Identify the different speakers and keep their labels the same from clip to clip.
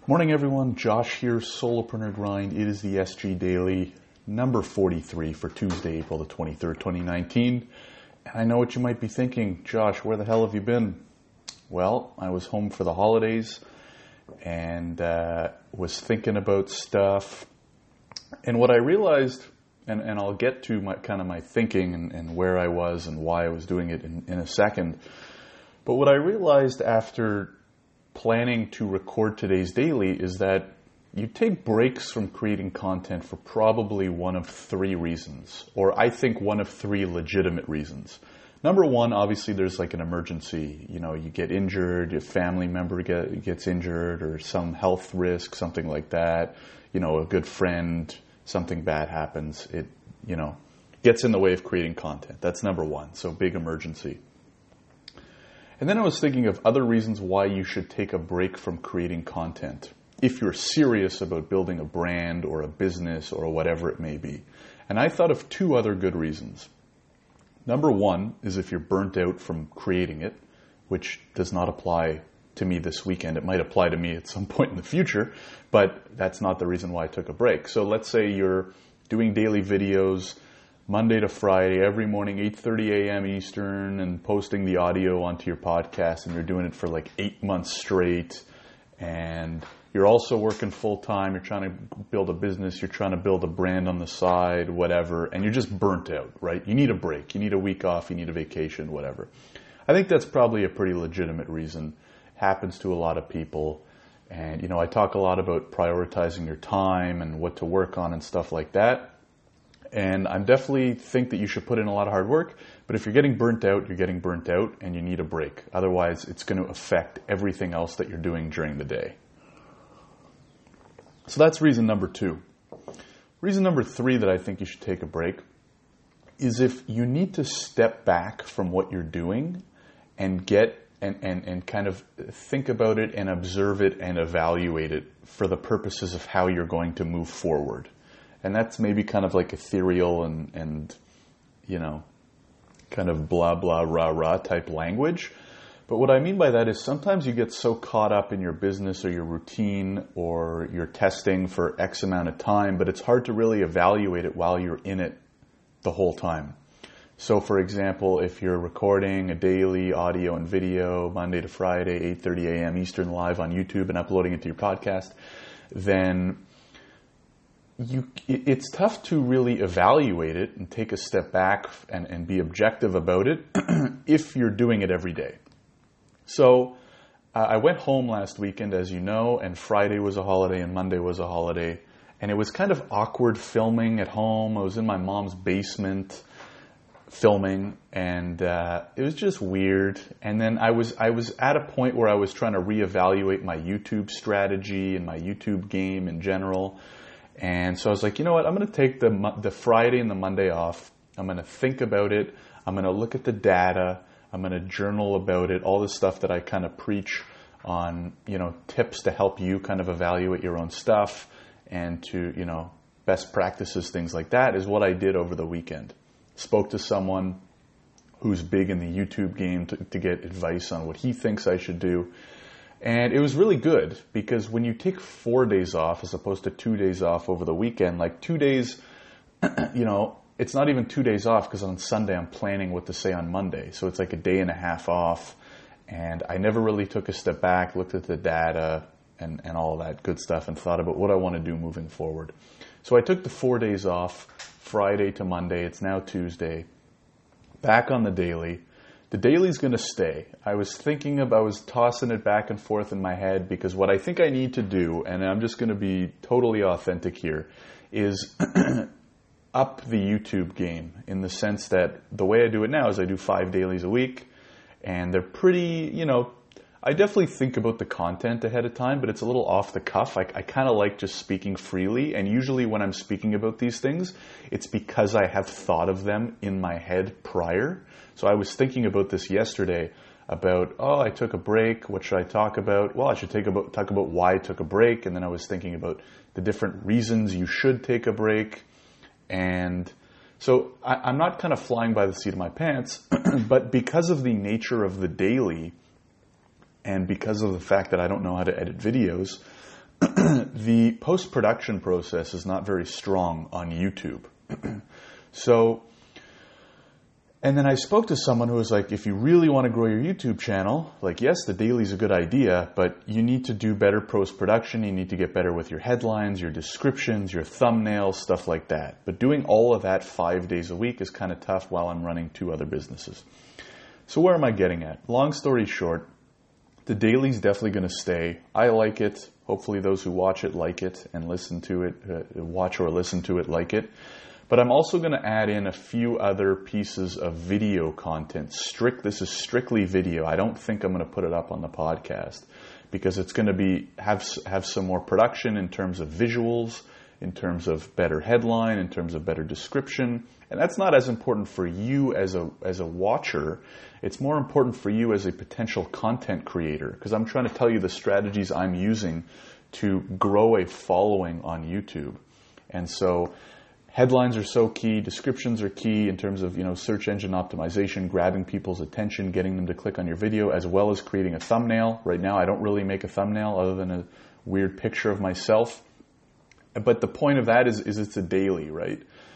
Speaker 1: Morning, everyone. Josh here, Solopreneur Grind. It is the SG Daily, number 43 for Tuesday, April the 23rd, 2019. And I know what you might be thinking. Josh, where the hell have you been? Well, I was home for the holidays and was thinking about stuff. And what I realized, and I'll get to my thinking and where I was and why I was doing it in a second. But what I realized after planning to record today's daily is that you take breaks from creating content for probably one of three reasons, or I think one of three legitimate reasons. Number one, obviously there's like an emergency. You know, you get injured, your family member gets injured, or some health risk, something like that. You know, a good friend, something bad happens. It, gets in the way of creating content. That's number one. So big emergency. And then I was thinking of other reasons why you should take a break from creating content if you're serious about building a brand or a business or whatever it may be. And I thought of two other good reasons. Number one is if you're burnt out from creating it, which does not apply to me this weekend. It might apply to me at some point in the future, but that's not the reason why I took a break. So let's say you're doing daily videos Monday to Friday, every morning, 8:30 a.m. Eastern, and posting the audio onto your podcast, and you're doing it for like 8 months straight, and you're also working full-time, you're trying to build a business, you're trying to build a brand on the side, whatever, and you're just burnt out, right? You need a break, you need a week off, you need a vacation, whatever. I think that's probably a pretty legitimate reason. Happens to a lot of people, and I talk a lot about prioritizing your time and what to work on and stuff like that. And I definitely think that you should put in a lot of hard work, but if you're getting burnt out, you're getting burnt out and you need a break. Otherwise, it's going to affect everything else that you're doing during the day. So that's reason number two. Reason number three that I think you should take a break is if you need to step back from what you're doing and and kind of think about it and observe it and evaluate it for the purposes of how you're going to move forward. And that's maybe kind of like ethereal and kind of blah, blah, rah, rah type language. But what I mean by that is sometimes you get so caught up in your business or your routine or your testing for X amount of time, but it's hard to really evaluate it while you're in it the whole time. So for example, if you're recording a daily audio and video Monday to Friday, 8:30 a.m. Eastern live on YouTube and uploading it to your podcast, then it's tough to really evaluate it and take a step back and be objective about it if you're doing it every day. So I went home last weekend, as you know, and Friday was a holiday and Monday was a holiday. And it was kind of awkward filming at home. I was in my mom's basement filming, and it was just weird. And then I was at a point where I was trying to reevaluate my YouTube strategy and my YouTube game in general. And so I was like, you know what, I'm going to take the Friday and the Monday off. I'm going to think about it. I'm going to look at the data. I'm going to journal about it. All the stuff that I kind of preach on, tips to help you kind of evaluate your own stuff and to, best practices, things like that is what I did over the weekend. Spoke to someone who's big in the YouTube game to get advice on what he thinks I should do. And it was really good because when you take 4 days off as opposed to 2 days off over the weekend, like 2 days, it's not even 2 days off because on Sunday I'm planning what to say on Monday. So it's like a day and a half off. And I never really took a step back, looked at the data and all that good stuff and thought about what I want to do moving forward. So I took the 4 days off, Friday to Monday. It's now Tuesday. Back on the daily. The daily's going to stay. I was tossing it back and forth in my head because what I think I need to do, and I'm just going to be totally authentic here, is up the YouTube game in the sense that the way I do it now is I do 5 dailies a week, and they're pretty, I definitely think about the content ahead of time, but it's a little off the cuff. I kind of like just speaking freely, and usually when I'm speaking about these things, it's because I have thought of them in my head prior. So I was thinking about this yesterday about, I took a break. What should I talk about? Well, I should talk about why I took a break, and then I was thinking about the different reasons you should take a break. And so I'm not kind of flying by the seat of my pants, but because of the nature of the daily, and because of the fact that I don't know how to edit videos, the post-production process is not very strong on YouTube. So, and then I spoke to someone who was like, if you really want to grow your YouTube channel, like, yes, the daily is a good idea, but you need to do better post-production. You need to get better with your headlines, your descriptions, your thumbnails, stuff like that. But doing all of that 5 days a week is kind of tough while I'm running 2 other businesses. So where am I getting at? Long story short, the daily's definitely going to stay. I like it. Hopefully those who watch it like it and listen to it, watch or listen to it like it. But I'm also going to add in a few other pieces of video content. This is strictly video. I don't think I'm going to put it up on the podcast because it's going to have some more production in terms of visuals, in terms of better headline, in terms of better description. And that's not as important for you as a watcher. It's more important for you as a potential content creator, because I'm trying to tell you the strategies I'm using to grow a following on YouTube. And so headlines are so key, descriptions are key in terms of, search engine optimization, grabbing people's attention, getting them to click on your video, as well as creating a thumbnail. Right now, I don't really make a thumbnail other than a weird picture of myself. But the point of that is it's a daily, right?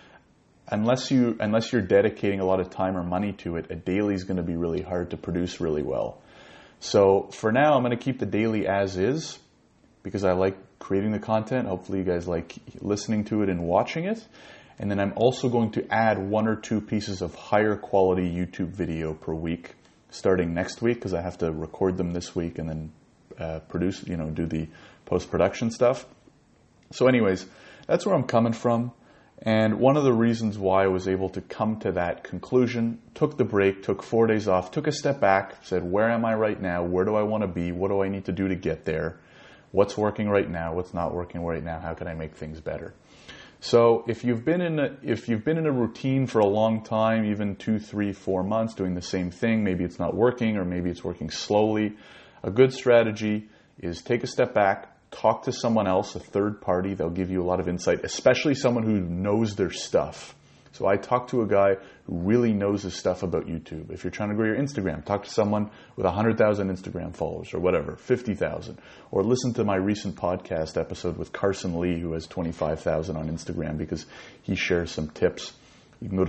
Speaker 1: Unless you're dedicating a lot of time or money to it, a daily is going to be really hard to produce really well. So for now, I'm going to keep the daily as is because I like creating the content. Hopefully you guys like listening to it and watching it. And then I'm also going to add 1 or 2 pieces of higher quality YouTube video per week starting next week, because I have to record them this week and then produce, do the post-production stuff. So anyways, that's where I'm coming from. And one of the reasons why I was able to come to that conclusion, took the break, took 4 days off, took a step back, said, where am I right now? Where do I want to be? What do I need to do to get there? What's working right now? What's not working right now? How can I make things better? So if you've been in a routine for a long time, even 2, 3, 4 months doing the same thing, maybe it's not working or maybe it's working slowly, a good strategy is take a step back, talk to someone else, a third party. They'll give you a lot of insight, especially someone who knows their stuff. So I talked to a guy who really knows his stuff about YouTube. If you're trying to grow your Instagram, talk to someone with 100,000 Instagram followers or whatever, 50,000. Or listen to my recent podcast episode with Carson Lee, who has 25,000 on Instagram, because he shares some tips. You can go to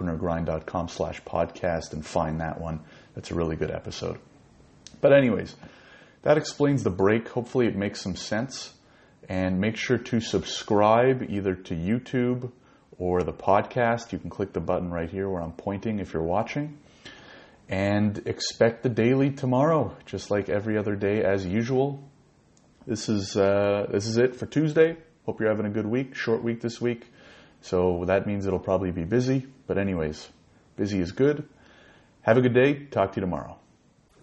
Speaker 1: solopreneurgrind.com/podcast and find that one. That's a really good episode. But anyways, that explains the break. Hopefully it makes some sense. And make sure to subscribe either to YouTube or the podcast. You can click the button right here where I'm pointing if you're watching. And expect the daily tomorrow, just like every other day as usual. This is it for Tuesday. Hope you're having a good week. Short week this week. So that means it'll probably be busy. But anyways, busy is good. Have a good day. Talk to you tomorrow.